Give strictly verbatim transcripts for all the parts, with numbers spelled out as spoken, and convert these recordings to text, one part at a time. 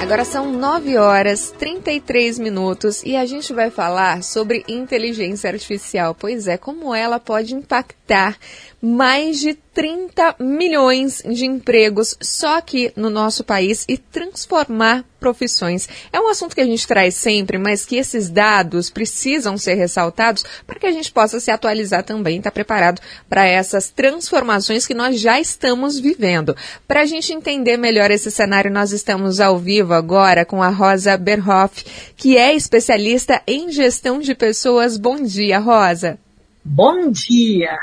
Agora são nove horas, trinta e três minutos e a gente vai falar sobre inteligência artificial. Pois é, como ela pode impactar mais de trinta milhões de empregos só aqui no nosso país e transformar profissões. É um assunto que a gente traz sempre, mas que esses dados precisam ser ressaltados para que a gente possa se atualizar também, estar preparado para essas transformações que nós já estamos vivendo. Para a gente entender melhor esse cenário, nós estamos ao vivo agora com a Rosa Berhoff, que é especialista em gestão de pessoas. Bom dia, Rosa. Bom dia!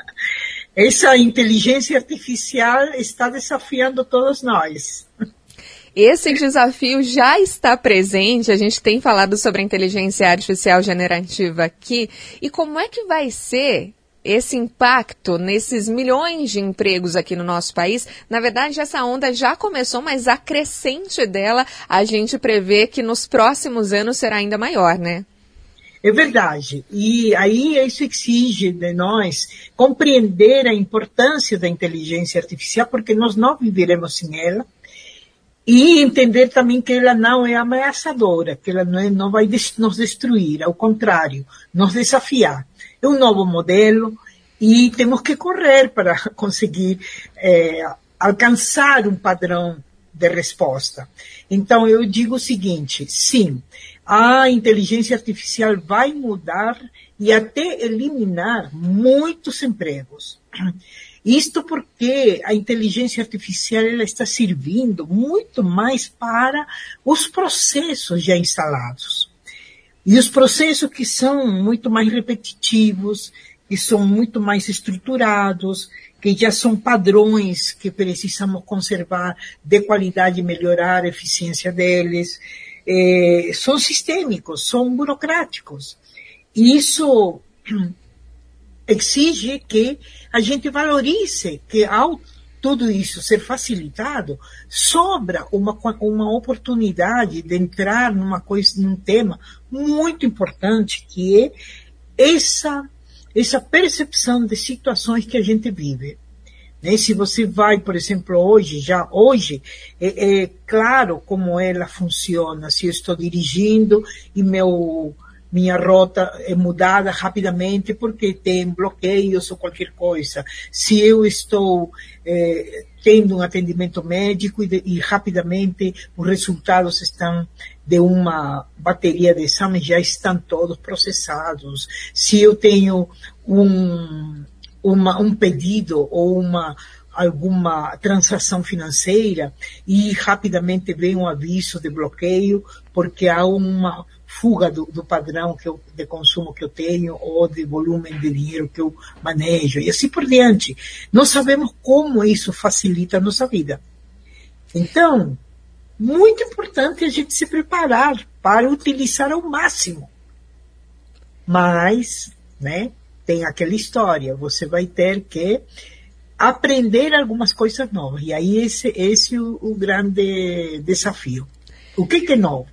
Essa inteligência artificial está desafiando todos nós. Esse desafio já está presente, a gente tem falado sobre a inteligência artificial generativa aqui. E como é que vai ser esse impacto nesses milhões de empregos aqui no nosso país? Na verdade, essa onda já começou, mas a crescente dela, a gente prevê que nos próximos anos será ainda maior, né? É verdade. E aí isso exige de nós compreender a importância da inteligência artificial, porque nós não viveremos sem ela. E entender também que ela não é ameaçadora, que ela não, é, não vai des- nos destruir, ao contrário, nos desafiar. É um novo modelo e temos que correr para conseguir é, alcançar um padrão de resposta. Então, eu digo o seguinte, sim, a inteligência artificial vai mudar e até eliminar muitos empregos. Isto porque a inteligência artificial ela está servindo muito mais para os processos já instalados. E os processos que são muito mais repetitivos, que são muito mais estruturados, que já são padrões que precisamos conservar de qualidade e melhorar a eficiência deles, é, são sistêmicos, são burocráticos. E isso exige que a gente valorize que ao tudo isso ser facilitado, sobra uma, uma oportunidade de entrar numa coisa, num tema muito importante, que é essa, essa percepção de situações que a gente vive. Né? Se você vai, por exemplo, hoje, já hoje, é, é claro como ela funciona. Se eu estou dirigindo e meu... minha rota é mudada rapidamente porque tem bloqueios ou qualquer coisa. Se eu estou eh, tendo um atendimento médico e, de, e rapidamente os resultados estão de uma bateria de exames, já estão todos processados. Se eu tenho um, uma, um pedido ou uma alguma transação financeira e rapidamente vem um aviso de bloqueio porque há uma fuga do, do padrão que eu, de consumo que eu tenho ou de volume de dinheiro que eu manejo e assim por diante. Nós sabemos como isso facilita a nossa vida. Então, muito importante a gente se preparar para utilizar ao máximo. Mas, né, tem aquela história, você vai ter que aprender algumas coisas novas. E aí esse, esse é o, o grande desafio. O que, que é novo?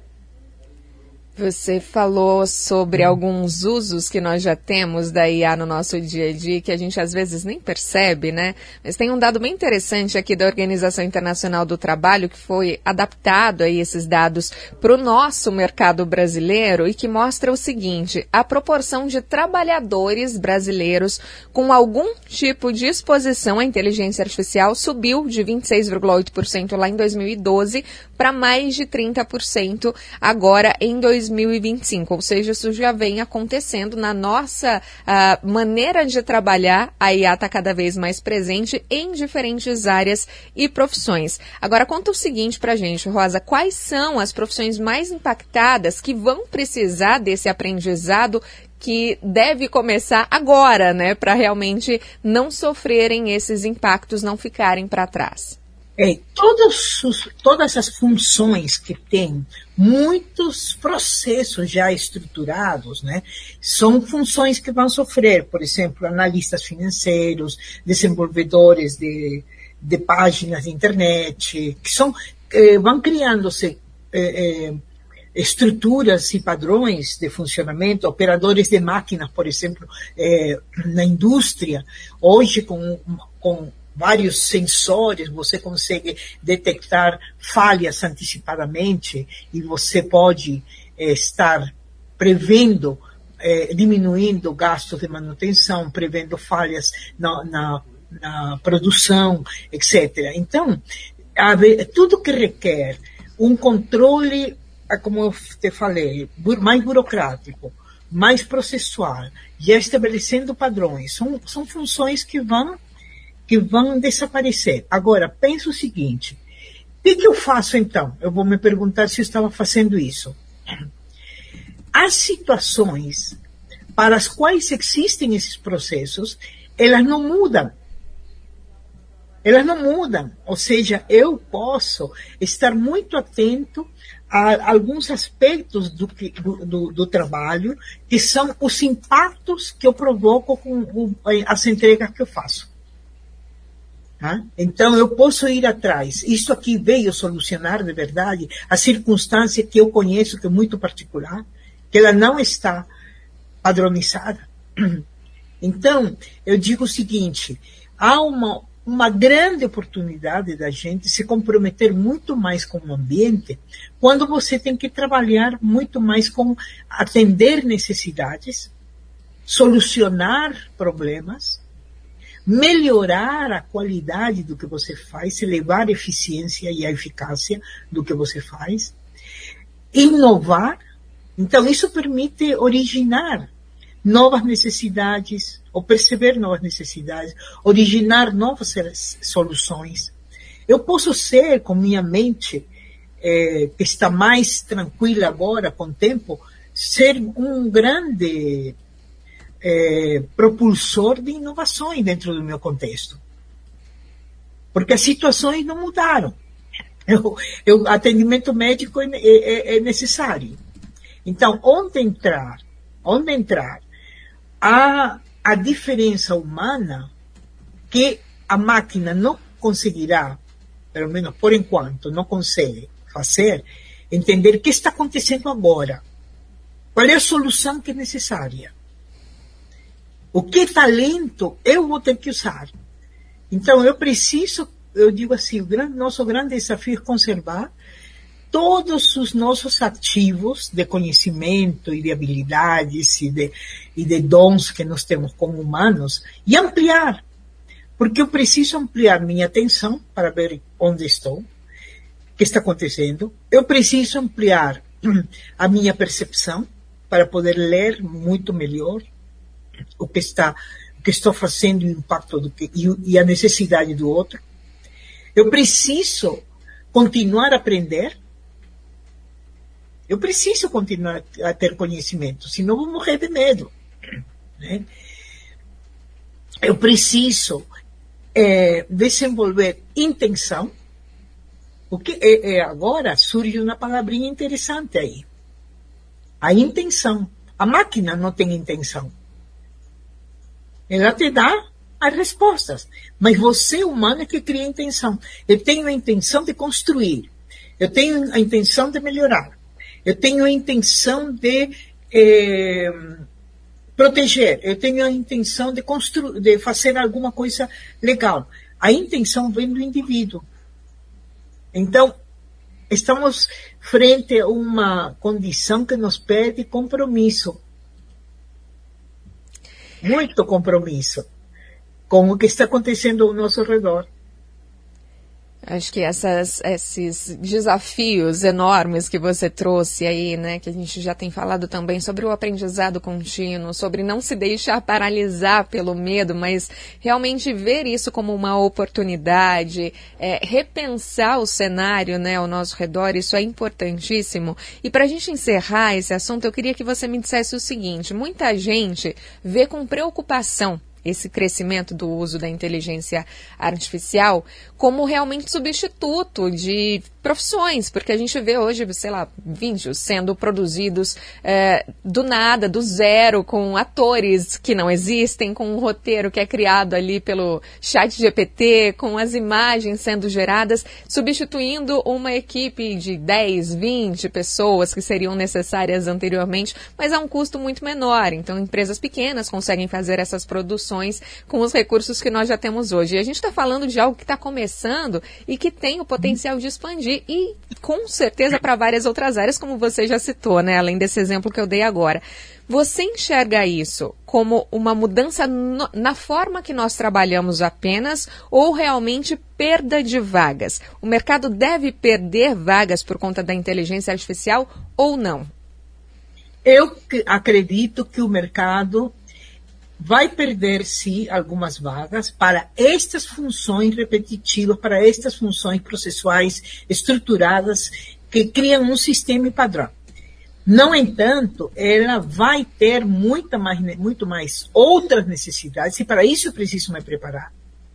Você falou sobre alguns usos que nós já temos da I A no nosso dia a dia, que a gente às vezes nem percebe, né? Mas tem um dado bem interessante aqui da Organização Internacional do Trabalho, que foi adaptado aí esses dados para o nosso mercado brasileiro e que mostra o seguinte: a proporção de trabalhadores brasileiros com algum tipo de exposição à inteligência artificial subiu de vinte e seis vírgula oito por cento lá em dois mil e doze para mais de trinta por cento agora em dois mil e vinte e cinco, ou seja, isso já vem acontecendo na nossa uh, maneira de trabalhar. A I A está cada vez mais presente em diferentes áreas e profissões. Agora, conta o seguinte pra gente, Rosa, quais são as profissões mais impactadas que vão precisar desse aprendizado que deve começar agora, né, para realmente não sofrerem esses impactos, não ficarem para trás? É, todos os, todas as funções que têm muitos processos já estruturados, né, são funções que vão sofrer, por exemplo, analistas financeiros, desenvolvedores de, de páginas de internet, que são, eh, vão criando-se eh, eh, estruturas e padrões de funcionamento, operadores de máquinas, por exemplo, eh, na indústria, hoje com, com vários sensores, você consegue detectar falhas antecipadamente e você pode eh, estar prevendo, eh, diminuindo gastos de manutenção, prevendo falhas na, na, na produção, etcétera. Então, tudo que requer um controle, como eu te falei, mais burocrático, mais processual, já estabelecendo padrões, são, são funções que vão, que vão desaparecer. Agora, pensa o seguinte, o que, que eu faço então? Eu vou me perguntar se eu estava fazendo isso. As situações para as quais existem esses processos, elas não mudam. Elas não mudam, ou seja, eu posso estar muito atento a alguns aspectos do, do, do, do trabalho, que são os impactos que eu provoco com o, as entregas que eu faço. Tá? Então, eu posso ir atrás. Isso aqui veio solucionar, de verdade, a circunstância que eu conheço, que é muito particular, que ela não está padronizada. Então, eu digo o seguinte, há uma uma grande oportunidade da gente se comprometer muito mais com o ambiente, quando você tem que trabalhar muito mais com atender necessidades, solucionar problemas, melhorar a qualidade do que você faz, elevar a eficiência e a eficácia do que você faz, inovar. Então, isso permite originar novas necessidades, ou perceber novas necessidades, originar novas soluções. Eu posso ser, com minha mente, é, que está mais tranquila agora, com o tempo, ser um grande é, propulsor de inovações dentro do meu contexto. Porque as situações não mudaram. Eu, eu, atendimento médico é, é, é necessário. Então, onde entrar, onde entrar, A, a diferença humana que a máquina não conseguirá, pelo menos por enquanto, não consegue fazer, entender o que está acontecendo agora. Qual é a solução que é necessária? O que talento eu vou ter que usar? Então, eu preciso, eu digo assim, o grande, nosso grande desafio é conservar todos os nossos ativos de conhecimento e de habilidades e de, e de dons que nós temos como humanos e ampliar. Porque eu preciso ampliar minha atenção para ver onde estou, o que está acontecendo. Eu preciso ampliar a minha percepção para poder ler muito melhor o que, está, o que estou fazendo, o impacto do que, e, e a necessidade do outro. Eu preciso continuar a aprender. Eu preciso continuar a ter conhecimento, senão vou morrer de medo. Né? Eu preciso é, desenvolver intenção, porque é, é, agora surge uma palavrinha interessante aí. A intenção. A máquina não tem intenção. Ela te dá as respostas, mas você, humano, é que cria a intenção. Eu tenho a intenção de construir, eu tenho a intenção de melhorar. Eu tenho a intenção de eh, proteger, eu tenho a intenção de, construir, de fazer alguma coisa legal. A intenção vem do indivíduo. Então, estamos frente a uma condição que nos pede compromisso. Muito compromisso com o que está acontecendo ao nosso redor. Acho que essas, esses desafios enormes que você trouxe aí, né, que a gente já tem falado também sobre o aprendizado contínuo, sobre não se deixar paralisar pelo medo, mas realmente ver isso como uma oportunidade, é, repensar o cenário, né, ao nosso redor, isso é importantíssimo. E para a gente encerrar esse assunto, eu queria que você me dissesse o seguinte: muita gente vê com preocupação esse crescimento do uso da inteligência artificial como realmente substituto de profissões, porque a gente vê hoje, sei lá, vídeos sendo produzidos é, do nada, do zero, com atores que não existem, com um roteiro que é criado ali pelo chat G P T, com as imagens sendo geradas, substituindo uma equipe de dez, vinte pessoas que seriam necessárias anteriormente, mas a um custo muito menor. Então, empresas pequenas conseguem fazer essas produções com os recursos que nós já temos hoje. E a gente está falando de algo que está começando e que tem o potencial de expandir e, com certeza, para várias outras áreas, como você já citou, né? Além desse exemplo que eu dei agora. Você enxerga isso como uma mudança no, na forma que nós trabalhamos apenas ou realmente perda de vagas? O mercado deve perder vagas por conta da inteligência artificial ou não? Eu acredito que o mercado vai perder, sim, algumas vagas para estas funções repetitivas, para estas funções processuais estruturadas que criam um sistema e padrão. No entanto, ela vai ter muita mais, muito mais outras necessidades e para isso eu preciso me preparar.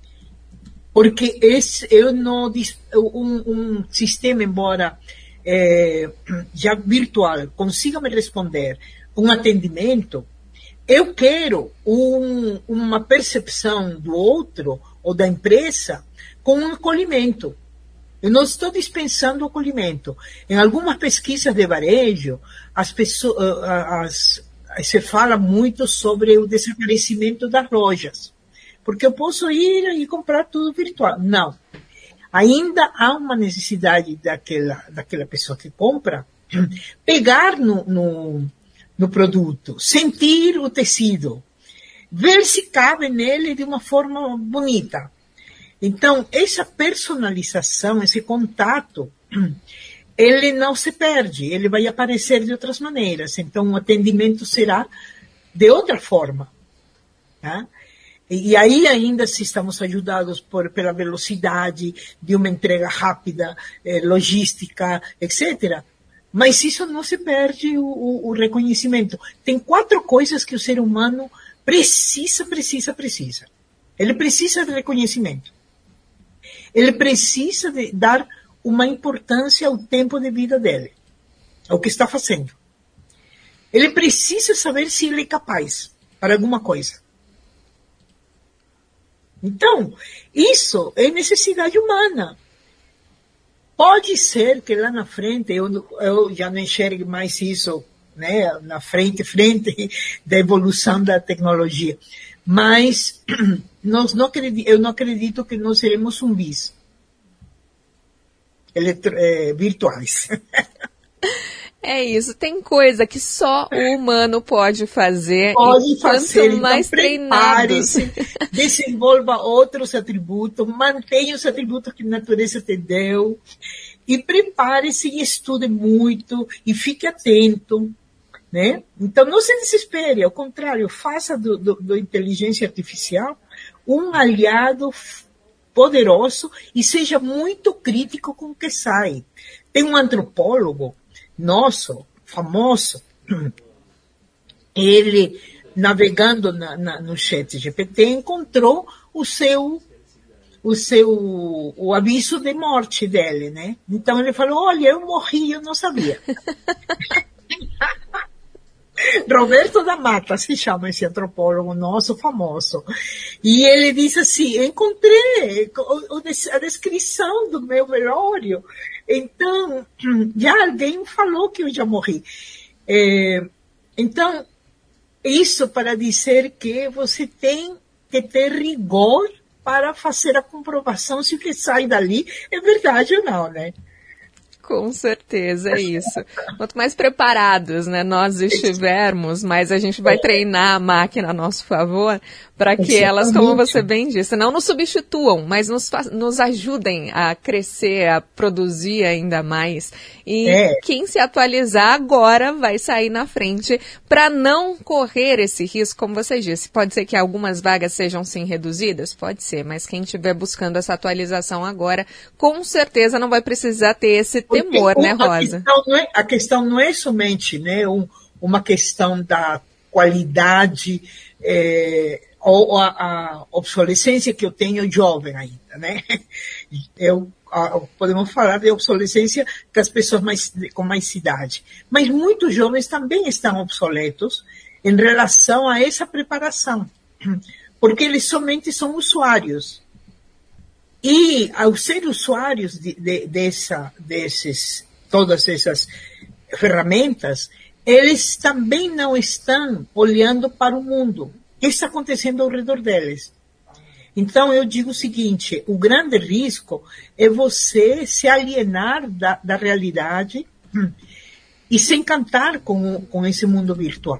Porque esse, eu não, um, um sistema, embora é, já virtual, consiga me responder um atendimento, eu quero um, uma percepção do outro ou da empresa com um acolhimento. Eu não estou dispensando o acolhimento. Em algumas pesquisas de varejo, as pessoas, as, se fala muito sobre o desaparecimento das lojas. Porque eu posso ir e comprar tudo virtual. Não. Ainda há uma necessidade daquela, daquela pessoa que compra pegar no... no no produto, sentir o tecido, ver se cabe nele de uma forma bonita. Então, essa personalização, esse contato, ele não se perde, ele vai aparecer de outras maneiras. Então, o atendimento será de outra forma. Tá? E aí ainda se estamos ajudados por, pela velocidade de uma entrega rápida, eh, logística, etcétera. Mas isso não se perde o, o, o reconhecimento. Tem quatro coisas que o ser humano precisa, precisa, precisa. Ele precisa de reconhecimento. Ele precisa de dar uma importância ao tempo de vida dele, ao que está fazendo. Ele precisa saber se ele é capaz para alguma coisa. Então, isso é necessidade humana. Pode ser que lá na frente, eu, eu já não enxergue mais isso, né, na frente, frente da evolução da tecnologia. Mas nós não acredito, eu não acredito que nós seremos zumbis eletro, é, virtuais. É isso, tem coisa que só o humano pode fazer. Pode fazer, quanto mais então treinados. Desenvolva outros atributos, mantenha os atributos que a natureza te deu, e prepare-se e estude muito, e fique atento, né? Então não se desespere, ao contrário, faça do, do, do inteligência artificial um aliado poderoso e seja muito crítico com o que sai. Tem um antropólogo nosso, famoso, ele, navegando na, na, no chat G P T, encontrou o seu, o seu, o aviso de morte dele, né? Então ele falou, olha, eu morri, eu não sabia. Roberto da Mata se chama esse antropólogo nosso famoso. E ele disse assim, eu encontrei a descrição do meu velório. Então, já alguém falou que eu já morri. É, então, isso para dizer que você tem que ter rigor para fazer a comprovação se o que sai dali é verdade ou não, né? Com certeza, é isso. Quanto mais preparados, né, nós estivermos, mais a gente vai treinar a máquina a nosso favor para que elas, como você bem disse, não nos substituam, mas nos, nos ajudem a crescer, a produzir ainda mais. E é. quem se atualizar agora vai sair na frente para não correr esse risco, como você disse. Pode ser que algumas vagas sejam sim reduzidas? Pode ser, mas quem estiver buscando essa atualização agora, com certeza não vai precisar ter esse temor, né, Rosa? A questão não é, a questão não é somente, né, um, uma questão da qualidade é, ou a, a obsolescência que eu tenho jovem ainda, né? Eu podemos falar de obsolescência das pessoas mais, com mais idade. Mas muitos jovens também estão obsoletos em relação a essa preparação, porque eles somente são usuários. E ao ser usuários de, de, dessa, desses, todas essas ferramentas, eles também não estão olhando para o mundo. O que está acontecendo ao redor deles? Então, eu digo o seguinte, o grande risco é você se alienar da, da realidade e se encantar com, com esse mundo virtual.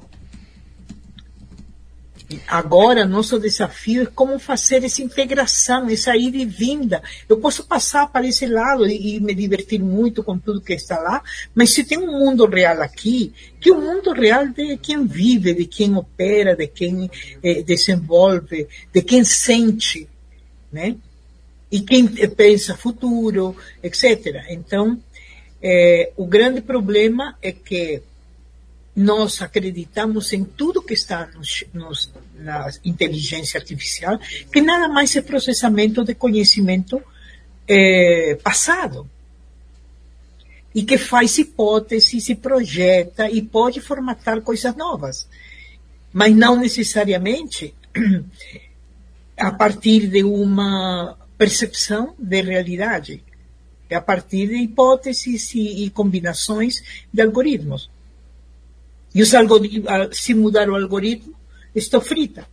Agora, nosso desafio é como fazer essa integração, essa ida e vinda. Eu posso passar para esse lado e, e me divertir muito com tudo que está lá, mas se tem um mundo real aqui, que é o mundo real de quem vive, de quem opera, de quem eh, desenvolve, de quem sente, né? E quem pensa futuro, etcétera. Então, eh, o grande problema é que nós acreditamos em tudo que está nos, nos, na inteligência artificial, que nada mais é processamento de conhecimento é, passado. E que faz hipóteses, se projeta e pode formatar coisas novas. Mas não necessariamente a partir de uma percepção de realidade. É a partir de hipóteses e, e combinações de algoritmos. E os algoritmos, se mudar o algoritmo, estou frita.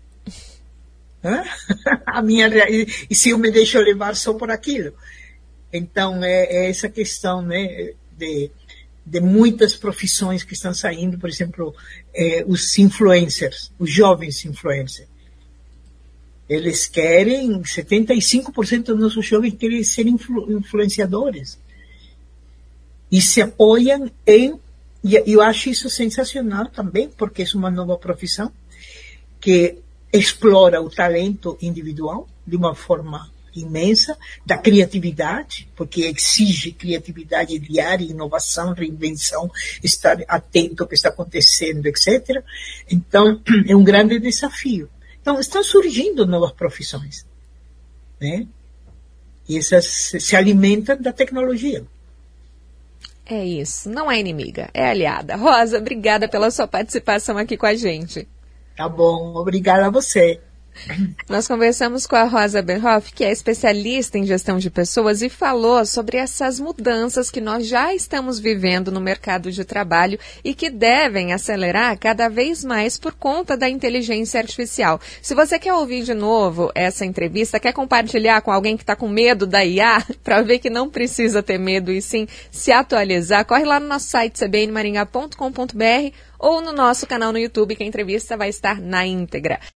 A minha, e se eu me deixo levar só por aquilo? Então, é, é essa questão, né, de, de muitas profissões que estão saindo, por exemplo, é, os influencers, os jovens influencers. Eles querem, setenta e cinco por cento dos nossos jovens querem ser influ, influenciadores. E se apoiam em. E eu acho isso sensacional também, porque é uma nova profissão que explora o talento individual de uma forma imensa, da criatividade, porque exige criatividade diária, inovação, reinvenção, estar atento ao que está acontecendo, etcétera. Então, é um grande desafio. Então, estão surgindo novas profissões, né? E essas se alimentam da tecnologia. É isso, não é inimiga, é aliada. Rosa, obrigada pela sua participação aqui com a gente. Tá bom, obrigada a você. Nós conversamos com a Rosa Berhoff, que é especialista em gestão de pessoas, e falou sobre essas mudanças que nós já estamos vivendo no mercado de trabalho e que devem acelerar cada vez mais por conta da inteligência artificial. Se você quer ouvir de novo essa entrevista, quer compartilhar com alguém que está com medo da I A, para ver que não precisa ter medo e sim se atualizar, corre lá no nosso site c b n maringá ponto com ponto b r ou no nosso canal no YouTube, que a entrevista vai estar na íntegra.